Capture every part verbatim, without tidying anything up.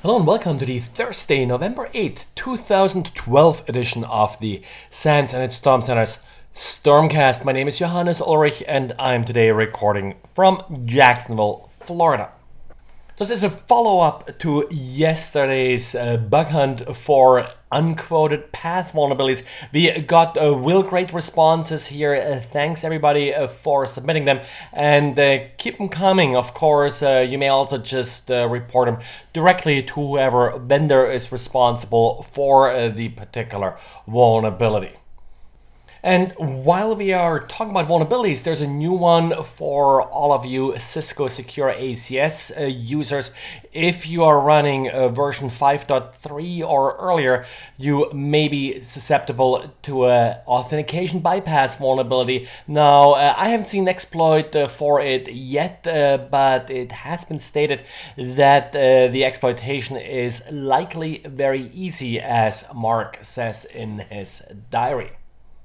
Hello and welcome to the Thursday, November eighth, two thousand twelve edition of the SANS and its Storm Center's Stormcast. My name is Johannes Ulrich and I'm today recording from Jacksonville, Florida. This is a follow-up to yesterday's uh, bug hunt for unquoted path vulnerabilities. We got uh, real great responses here. Uh, thanks everybody uh, for submitting them, and uh, keep them coming. Of course, uh, you may also just uh, report them directly to whoever vendor is responsible for uh, the particular vulnerability. And while we are talking about vulnerabilities, there's a new one for all of you Cisco Secure A C S uh, users. If you are running uh, version five point three or earlier, you may be susceptible to an authentication bypass vulnerability. Now, uh, I haven't seen an exploit uh, for it yet, uh, but it has been stated that uh, the exploitation is likely very easy, as Mark says in his diary.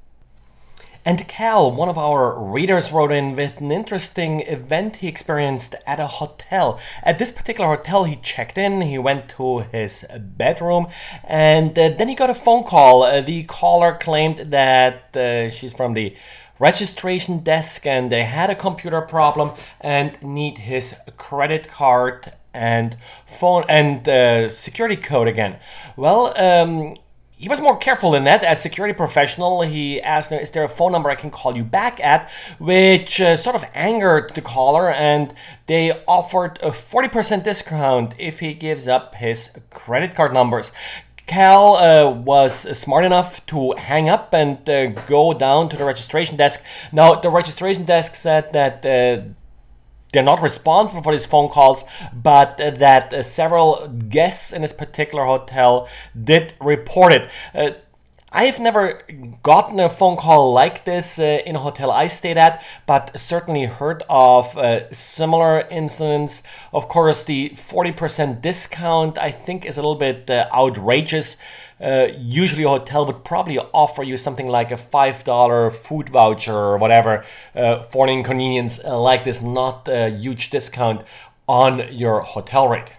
And Cal, one of our readers, wrote in with an interesting event he experienced at a hotel. At this particular hotel, he checked in, he went to his bedroom, and uh, then he got a phone call. Uh, the caller claimed that uh, she's from the registration desk and they had a computer problem and need his credit card and phone and uh, security code again. Well, um... he was more careful than that. As security professional, he asked, is there a phone number I can call you back at? Which uh, sort of angered the caller, and they offered a forty percent discount if he gives up his credit card numbers. Cal uh, was smart enough to hang up and uh, go down to the registration desk. Now, the registration desk said that uh, they're not responsible for these phone calls, but uh, that uh, several guests in this particular hotel did report it. Uh, I have never gotten a phone call like this uh, in a hotel I stayed at, but certainly heard of uh, similar incidents. Of course, the forty percent discount I think is a little bit uh, outrageous. Uh, usually a hotel would probably offer you something like a five dollar food voucher or whatever uh, for an inconvenience uh, like this, not a huge discount on your hotel rate.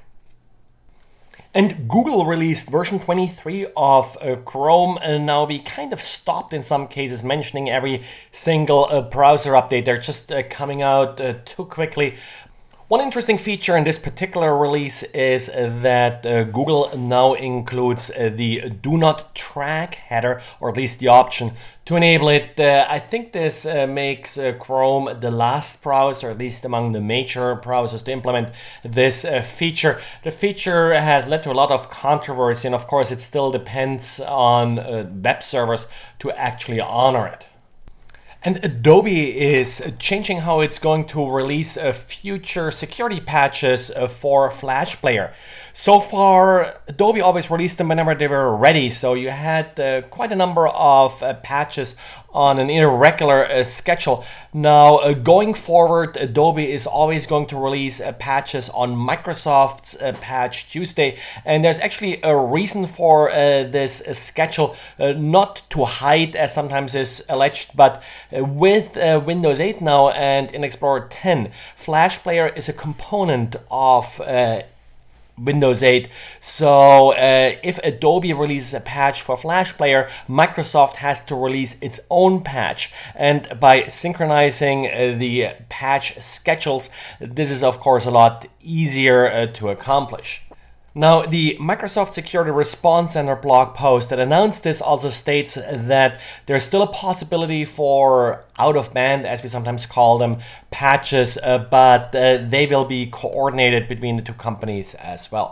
And Google released version twenty-three of uh, Chrome, and now we kind of stopped in some cases mentioning every single uh, browser update. They're just uh, coming out uh, too quickly. One interesting feature in this particular release is that uh, Google now includes uh, the Do Not Track header, or at least the option to enable it. Uh, I think this uh, makes uh, Chrome the last browser, at least among the major browsers, to implement this uh, feature. The feature has led to a lot of controversy, and of course it still depends on uh, web servers to actually honor it. And Adobe is changing how it's going to release uh, future security patches uh, for Flash Player. So far, Adobe always released them whenever they were ready, so you had uh, quite a number of uh, patches on an irregular uh, schedule. Now, uh, going forward, Adobe is always going to release uh, patches on Microsoft's uh, Patch Tuesday, and there's actually a reason for uh, this uh, schedule, uh, not to hide, as sometimes is alleged, but uh, with uh, Windows eight now and in Explorer ten, Flash Player is a component of uh, Windows eight. So uh, if Adobe releases a patch for Flash Player, Microsoft has to release its own patch. And by synchronizing uh, the patch schedules, this is of course a lot easier uh, to accomplish. Now, the Microsoft Security Response Center blog post that announced this also states that there's still a possibility for out-of-band, as we sometimes call them, patches, uh, but uh, they will be coordinated between the two companies as well.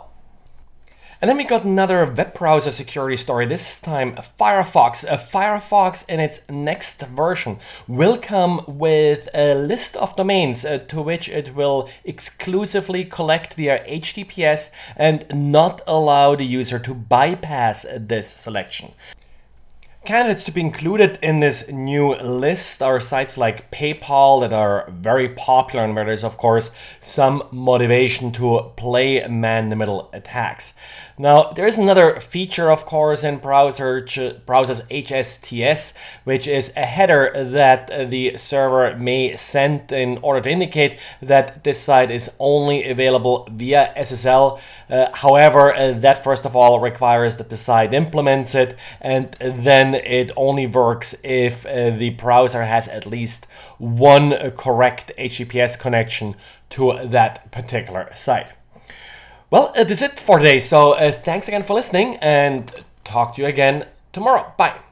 And then we got another web browser security story, this time Firefox. Uh, Firefox in its next version will come with a list of domains uh, to which it will exclusively collect via H T T P S and not allow the user to bypass this selection. Candidates to be included in this new list are sites like PayPal that are very popular and where there's of course some motivation to play man-in-the-middle attacks. Now, there is another feature, of course, in browser browser's H S T S, which is a header that the server may send in order to indicate that this site is only available via S S L. Uh, however, uh, that first of all requires that the site implements it, and then it only works if uh, the browser has at least one correct H T T P S connection to that particular site. Well, uh, that's it for today. So uh, thanks again for listening, and talk to you again tomorrow. Bye.